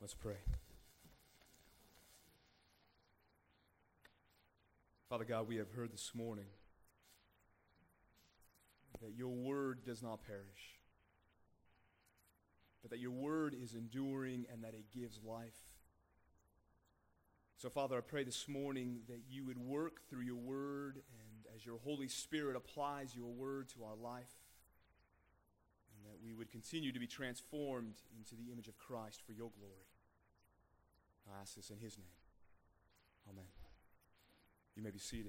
Let's pray. Father God, we have heard this morning that your word does not perish, but that your word is enduring and that it gives life. So, Father, I pray this morning that you would work through your word, and as your Holy Spirit applies your word to our life, and that we would continue to be transformed into the image of Christ for your glory. I ask this in his name. Amen. You may be seated.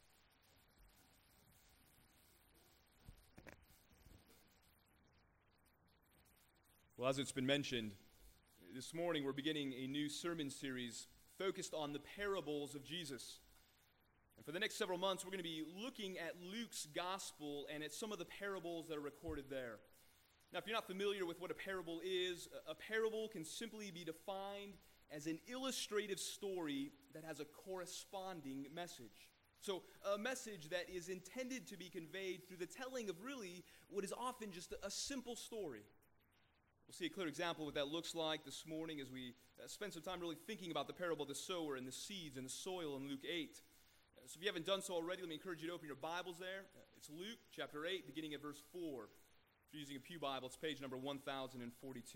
Well, as it's been mentioned, this morning we're beginning a new sermon series focused on the parables of Jesus. And for the next several months, we're going to be looking at Luke's gospel and at some of the parables that are recorded there. Now, if you're not familiar with what a parable is, a parable can simply be defined as an illustrative story that has a corresponding message. So a message that is intended to be conveyed through the telling of really what is often just a simple story. We'll see a clear example of what that looks like this morning as we spend some time really thinking about the parable of the sower and the seeds and the soil in Luke 8. So if you haven't done so already, let me encourage you to open your Bibles there. It's Luke chapter 8, beginning at verse 4. If you're using a pew Bible, it's page number 1042.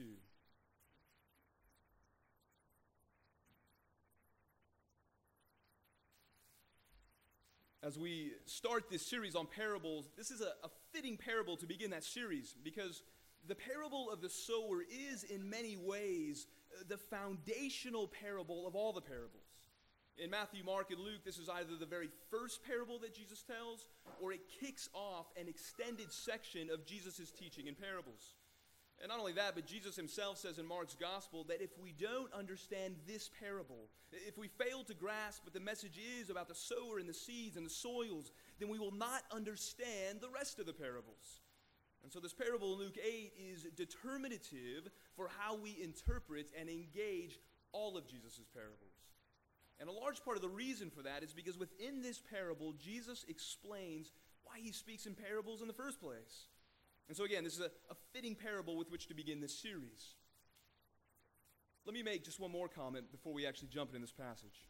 As we start this series on parables, this is a fitting parable to begin that series because the parable of the sower is in many ways the foundational parable of all the parables. In Matthew, Mark, and Luke, this is either the very first parable that Jesus tells or it kicks off an extended section of Jesus' teaching in parables. And not only that, but Jesus himself says in Mark's gospel that if we don't understand this parable, if we fail to grasp what the message is about the sower and the seeds and the soils, then we will not understand the rest of the parables. And so this parable in Luke 8 is determinative for how we interpret and engage all of Jesus' parables. And a large part of the reason for that is because within this parable, Jesus explains why he speaks in parables in the first place. And so again, this is a fitting parable with which to begin this series. Let me make just one more comment before we actually jump into this passage.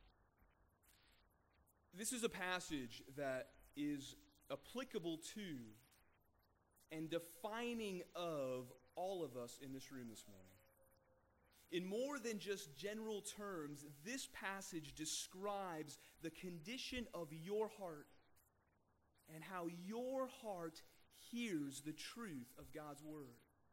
This is a passage that is applicable to and defining of all of us in this room this morning. In more than just general terms, this passage describes the condition of your heart and how your heart hears the truth of God's word.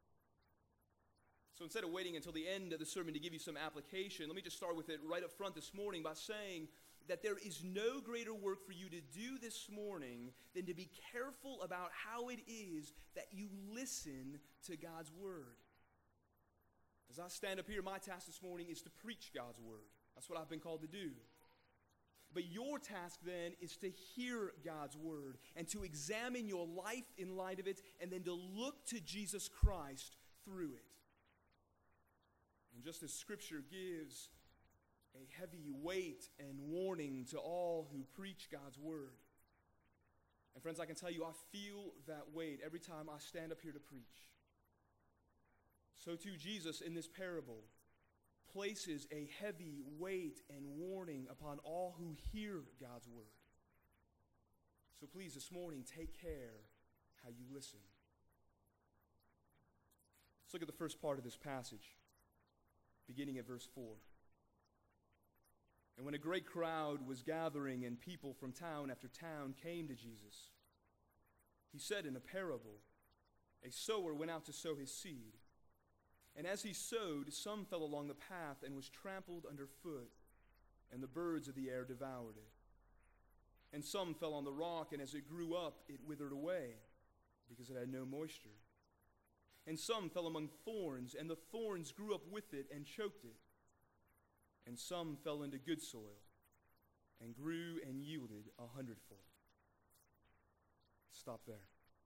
So instead of waiting until the end of the sermon to give you some application, let me just start with it right up front this morning by saying that there is no greater work for you to do this morning than to be careful about how it is that you listen to God's word. As I stand up here, my task this morning is to preach God's word. That's what I've been called to do. But your task then is to hear God's word and to examine your life in light of it and then to look to Jesus Christ through it. And just as Scripture gives a heavy weight and warning to all who preach God's word. And friends, I can tell you, I feel that weight every time I stand up here to preach. So too Jesus in this parable places a heavy weight and warning upon all who hear God's word. So please, this morning, take care how you listen. Let's look at the first part of this passage, beginning at verse 4. And when a great crowd was gathering and people from town after town came to Jesus, he said in a parable, a sower went out to sow his seed. And as he sowed, some fell along the path and was trampled underfoot, and the birds of the air devoured it. And some fell on the rock, and as it grew up, it withered away, because it had no moisture. And some fell among thorns, and the thorns grew up with it and choked it. And some fell into good soil, and grew and yielded 100-fold. Stop there.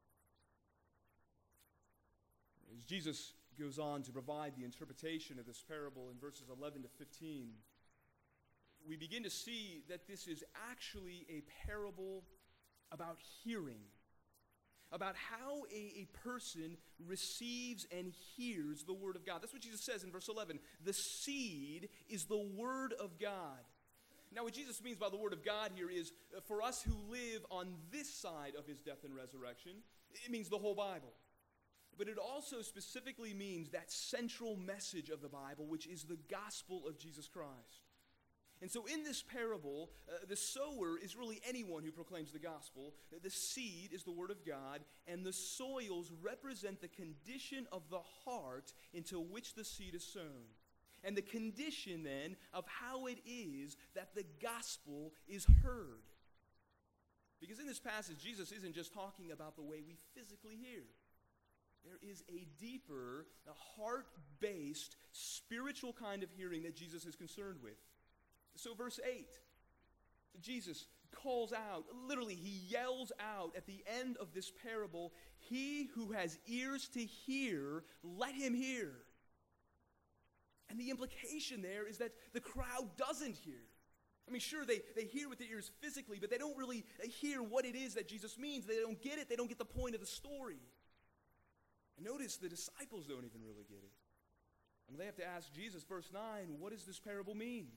As Jesus goes on to provide the interpretation of this parable in verses 11 to 15, we begin to see that this is actually a parable about hearing, about how a person receives and hears the Word of God. That's what Jesus says in verse 11. The seed is the Word of God. Now, what Jesus means by the Word of God here is, for us who live on this side of his death and resurrection, it means the whole Bible. But it also specifically means that central message of the Bible, which is the gospel of Jesus Christ. And so in this parable, the sower is really anyone who proclaims the gospel. The seed is the Word of God, and the soils represent the condition of the heart into which the seed is sown. And the condition, then, of how it is that the gospel is heard. Because in this passage, Jesus isn't just talking about the way we physically hear. There is a deeper, heart-based, spiritual kind of hearing that Jesus is concerned with. So verse 8, Jesus calls out, literally he yells out at the end of this parable, "He who has ears to hear, let him hear." And the implication there is that the crowd doesn't hear. I mean, sure, they hear with their ears physically, but they don't really hear what it is that Jesus means. They don't get it. They don't get the point of the story. And notice the disciples don't even really get it. And they have to ask Jesus, verse 9, what does this parable mean?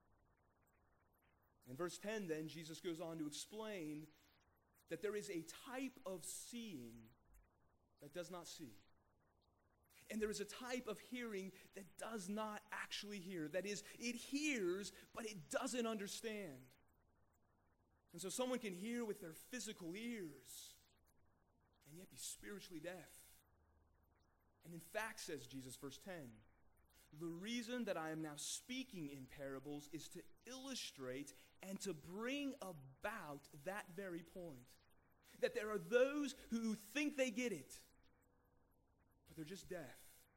In verse 10, then, Jesus goes on to explain that there is a type of seeing that does not see. And there is a type of hearing that does not actually hear. That is, it hears, but it doesn't understand. And so someone can hear with their physical ears and yet be spiritually deaf. And in fact, says Jesus, verse 10, the reason that I am now speaking in parables is to illustrate and to bring about that very point. That there are those who think they get it, but they're just deaf.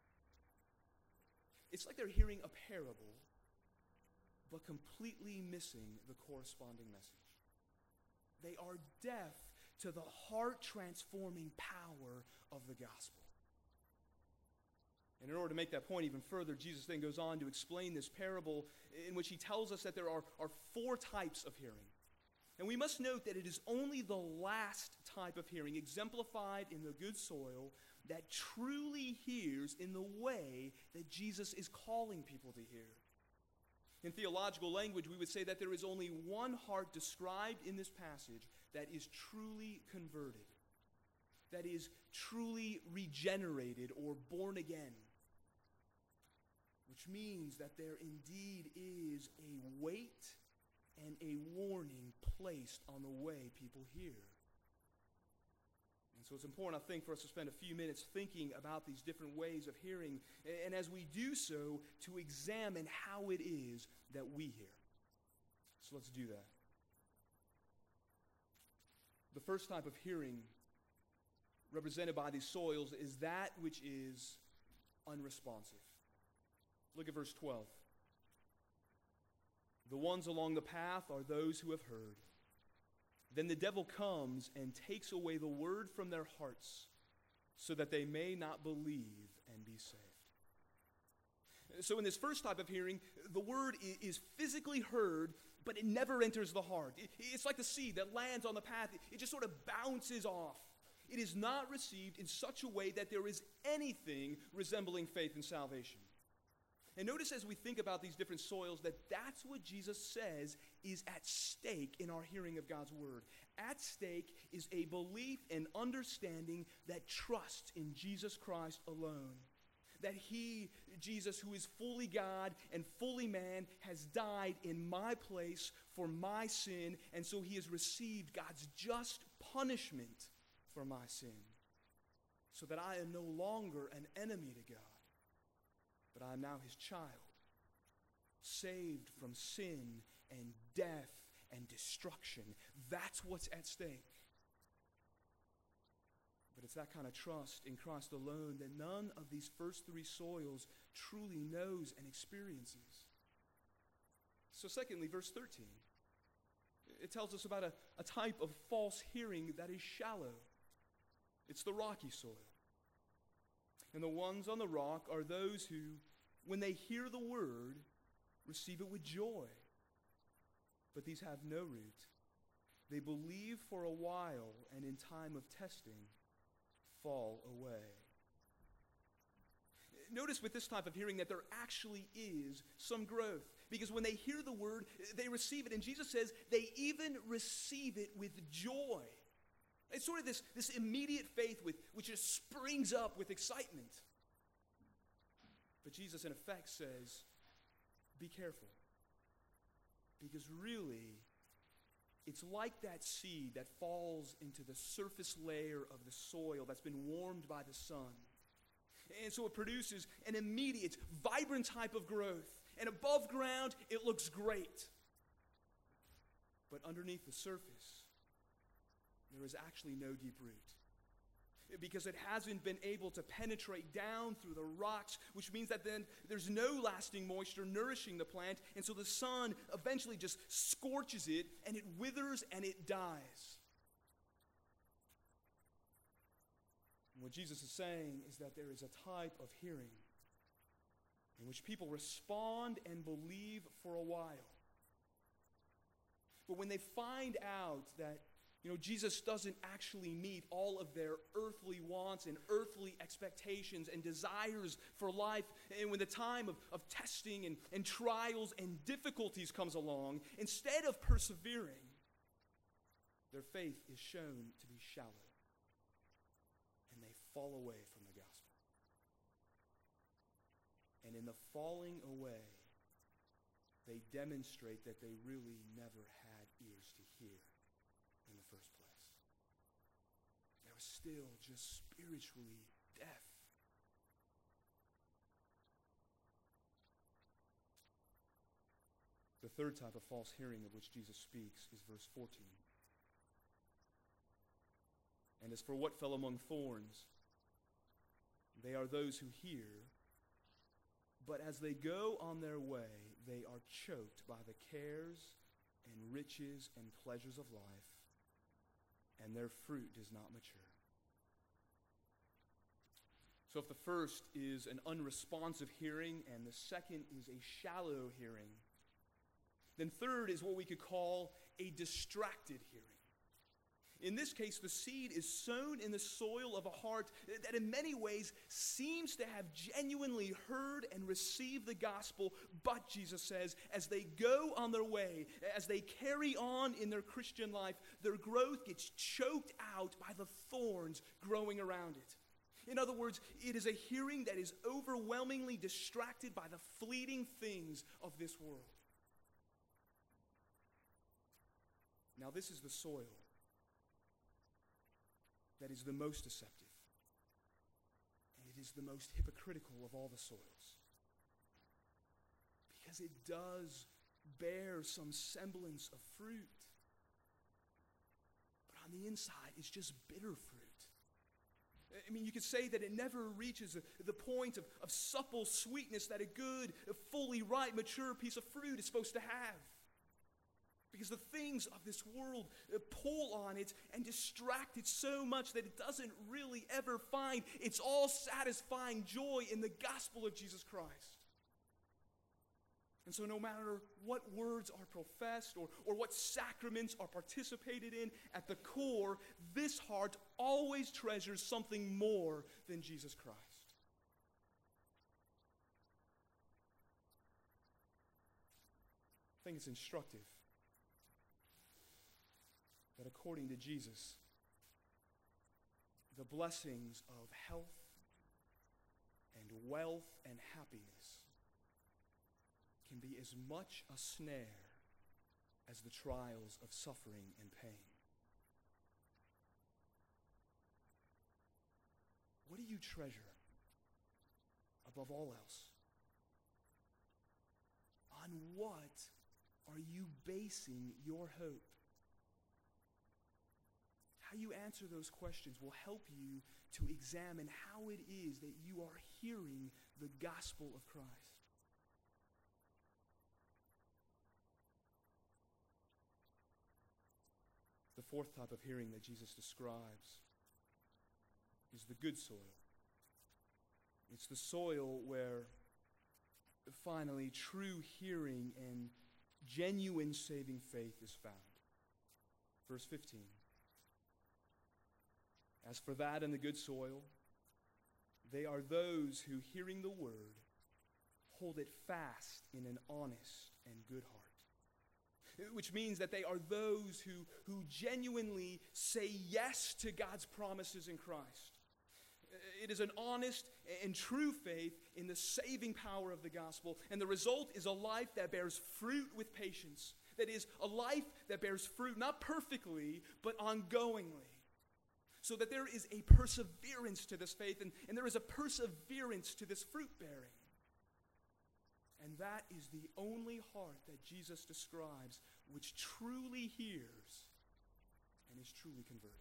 It's like they're hearing a parable, but completely missing the corresponding message. They are deaf to the heart-transforming power of the gospel. And in order to make that point even further, Jesus then goes on to explain this parable in which he tells us that there are four types of hearing. And we must note that it is only the last type of hearing, exemplified in the good soil, that truly hears in the way that Jesus is calling people to hear. In theological language, we would say that there is only one heart described in this passage that is truly converted, that is truly regenerated or born again. Which means that there indeed is a weight and a warning placed on the way people hear. And so it's important, I think, for us to spend a few minutes thinking about these different ways of hearing, and as we do so, to examine how it is that we hear. So let's do that. The first type of hearing represented by these soils is that which is unresponsive. Look at verse 12. The ones along the path are those who have heard. Then the devil comes and takes away the word from their hearts so that they may not believe and be saved. So in this first type of hearing, the word is physically heard, but it never enters the heart. It's like the seed that lands on the path. It just sort of bounces off. It is not received in such a way that there is anything resembling faith and salvation. And notice as we think about these different soils that that's what Jesus says is at stake in our hearing of God's word. At stake is a belief and understanding that trusts in Jesus Christ alone. That he, Jesus, who is fully God and fully man, has died in my place for my sin, and so he has received God's just punishment for my sin, so that I am no longer an enemy to God, but I am now his child, saved from sin and death and destruction. That's what's at stake. But it's that kind of trust in Christ alone that none of these first three soils truly knows and experiences. So secondly, verse 13, it tells us about a type of false hearing that is shallow. It's the rocky soil. And the ones on the rock are those who, when they hear the word, receive it with joy. But these have no root. They believe for a while, and in time of testing, fall away. Notice with this type of hearing that there actually is some growth. Because when they hear the word, they receive it. And Jesus says they even receive it with joy. It's sort of this immediate faith which just springs up with excitement. But Jesus, in effect, says, be careful. Because really, it's like that seed that falls into the surface layer of the soil that's been warmed by the sun. And so it produces an immediate, vibrant type of growth. And above ground, it looks great. But underneath the surface, there is actually no deep root. Because it hasn't been able to penetrate down through the rocks, which means that then there's no lasting moisture nourishing the plant, and so the sun eventually just scorches it, and it withers and it dies. And what Jesus is saying is that there is a type of hearing in which people respond and believe for a while. But when they find out that Jesus doesn't actually meet all of their earthly wants and earthly expectations and desires for life. And when the time of testing and trials and difficulties comes along, instead of persevering, their faith is shown to be shallow. And they fall away from the gospel. And in the falling away, they demonstrate that they really never had ears to hear in the first place. They were still just spiritually deaf. The third type of false hearing of which Jesus speaks is verse 14. And as for what fell among thorns, they are those who hear, but as they go on their way, they are choked by the cares and riches and pleasures of life, and their fruit does not mature. So if the first is an unresponsive hearing and the second is a shallow hearing, then third is what we could call a distracted hearing. In this case, the seed is sown in the soil of a heart that in many ways seems to have genuinely heard and received the gospel, but Jesus says, as they go on their way, as they carry on in their Christian life, their growth gets choked out by the thorns growing around it. In other words, it is a hearing that is overwhelmingly distracted by the fleeting things of this world. Now, this is the soil that is the most deceptive. And it is the most hypocritical of all the soils. Because it does bear some semblance of fruit. But on the inside, it's just bitter fruit. I mean, you could say that it never reaches the point of supple sweetness that a good, fully ripe, mature piece of fruit is supposed to have. Because the things of this world pull on it and distract it so much that it doesn't really ever find its all-satisfying joy in the gospel of Jesus Christ. And so no matter what words are professed or what sacraments are participated in, at the core, this heart always treasures something more than Jesus Christ. I think it's instructive that according to Jesus, the blessings of health and wealth and happiness can be as much a snare as the trials of suffering and pain. What do you treasure above all else? On what are you basing your hope? How you answer those questions will help you to examine how it is that you are hearing the gospel of Christ. The fourth type of hearing that Jesus describes is the good soil. It's the soil where finally true hearing and genuine saving faith is found. Verse 15. As for that and the good soil, they are those who, hearing the word, hold it fast in an honest and good heart. Which means that they are those who genuinely say yes to God's promises in Christ. It is an honest and true faith in the saving power of the gospel, and the result is a life that bears fruit with patience. That is, a life that bears fruit not perfectly, but ongoingly. So that there is a perseverance to this faith, and there is a perseverance to this fruit bearing. And that is the only heart that Jesus describes which truly hears and is truly converted.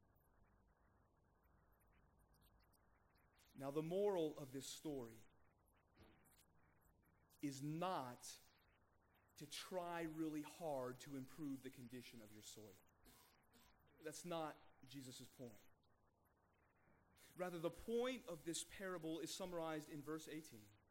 Now, the moral of this story is not to try really hard to improve the condition of your soil. That's not Jesus' point. Rather, the point of this parable is summarized in verse 18.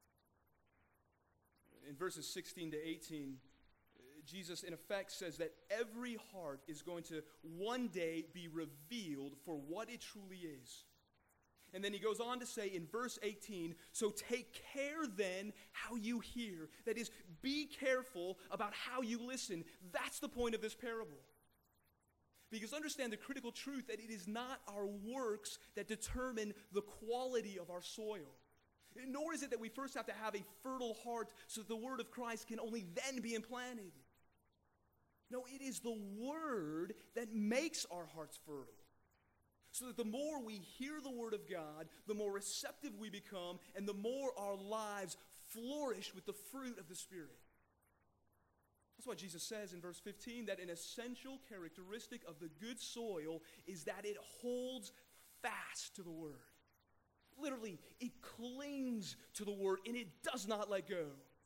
In verses 16 to 18, Jesus in effect says that every heart is going to one day be revealed for what it truly is. And then he goes on to say in verse 18, so take care then how you hear. That is, be careful about how you listen. That's the point of this parable. Because understand the critical truth that it is not our works that determine the quality of our soil. Nor is it that we first have to have a fertile heart so that the word of Christ can only then be implanted. No, it is the word that makes our hearts fertile. So that the more we hear the word of God, the more receptive we become, and the more our lives flourish with the fruit of the Spirit. That's why Jesus says in verse 15 that an essential characteristic of the good soil is that it holds fast to the word. Literally, it clings to the word and it does not let go.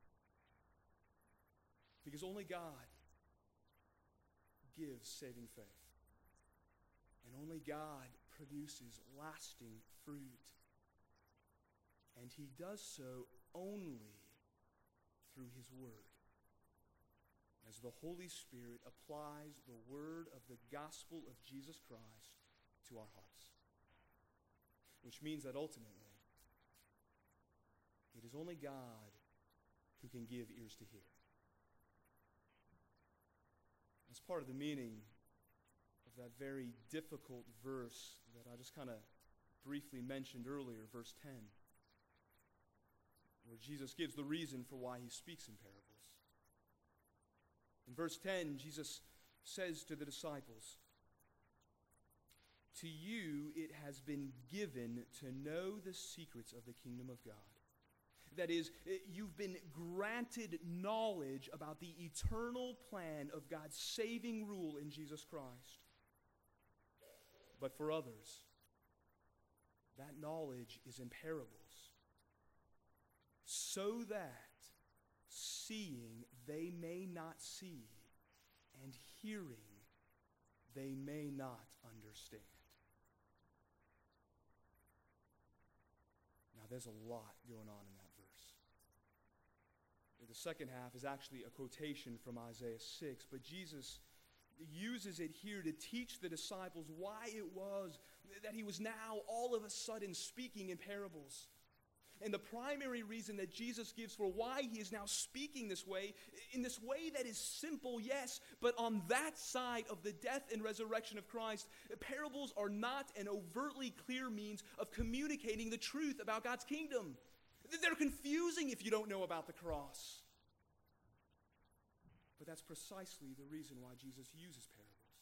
Because only God gives saving faith. And only God produces lasting fruit. And he does so only through his word. As the Holy Spirit applies the word of the gospel of Jesus Christ to our hearts. Which means that ultimately, it is only God who can give ears to hear. As part of the meaning of that very difficult verse that I just kind of briefly mentioned earlier, verse 10, where Jesus gives the reason for why he speaks in parables. In verse 10, Jesus says to the disciples, to you it has been given to know the secrets of the kingdom of God. That is, you've been granted knowledge about the eternal plan of God's saving rule in Jesus Christ. But for others, that knowledge is in parables, so that seeing they may not see, and hearing they may not understand. Now, there's a lot going on in that verse. The second half is actually a quotation from Isaiah 6, but Jesus uses it here to teach the disciples why it was that he was now all of a sudden speaking in parables. And the primary reason that Jesus gives for why he is now speaking this way, in this way that is simple, yes, but on that side of the death and resurrection of Christ, parables are not an overtly clear means of communicating the truth about God's kingdom. They're confusing if you don't know about the cross. But that's precisely the reason why Jesus uses parables.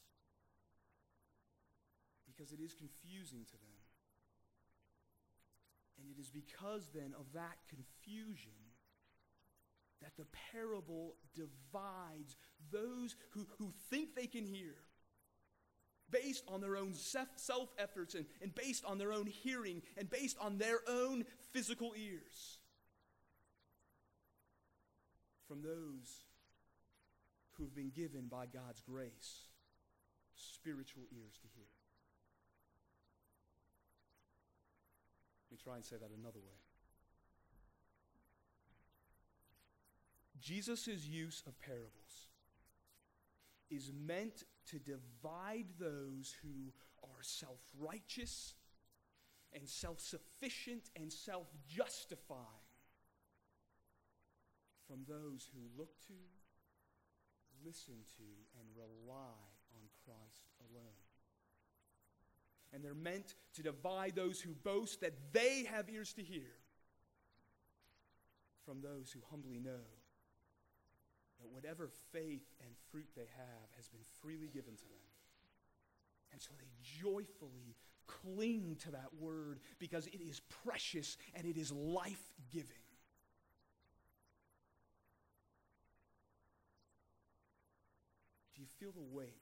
Because it is confusing to them. And it is because then of that confusion that the parable divides those who think they can hear based on their own self-efforts and based on their own hearing and based on their own physical ears from those who have been given by God's grace spiritual ears to hear. Let me try and say that another way. Jesus' use of parables is meant to divide those who are self-righteous and self-sufficient and self-justifying from those who look to, listen to, and rely on Christ alone. And they're meant to divide those who boast that they have ears to hear from those who humbly know that whatever faith and fruit they have has been freely given to them. And so they joyfully cling to that word because it is precious and it is life-giving. Do you feel the weight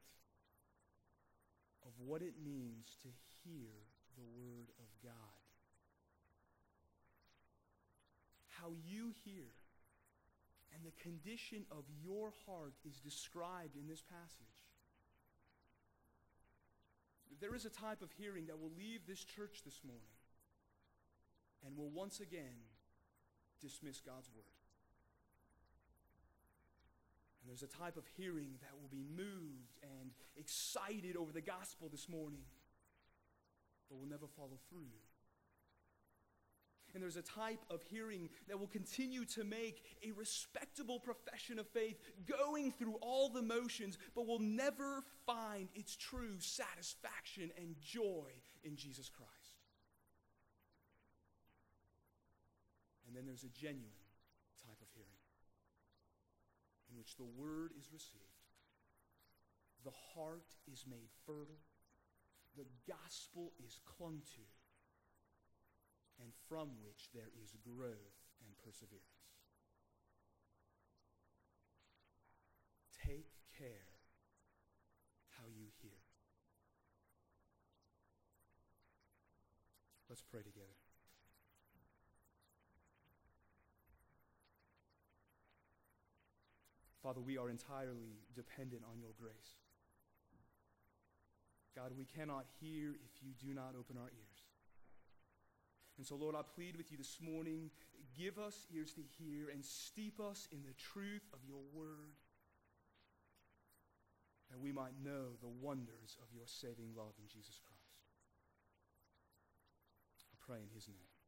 of what it means to hear the word of God? How you hear and the condition of your heart is described in this passage. There is a type of hearing that will leave this church this morning and will once again dismiss God's word. And there's a type of hearing that will be moved and excited over the gospel this morning, but will never follow through. And there's a type of hearing that will continue to make a respectable profession of faith, going through all the motions, but will never find its true satisfaction and joy in Jesus Christ. And then there's a genuine type of hearing in which the word is received, the heart is made fertile, the gospel is clung to, and from which there is growth and perseverance. Take care how you hear. Let's pray together. Father, we are entirely dependent on your grace. God, we cannot hear if you do not open our ears. And so, Lord, I plead with you this morning, give us ears to hear and steep us in the truth of your word, that we might know the wonders of your saving love in Jesus Christ. I pray in his name.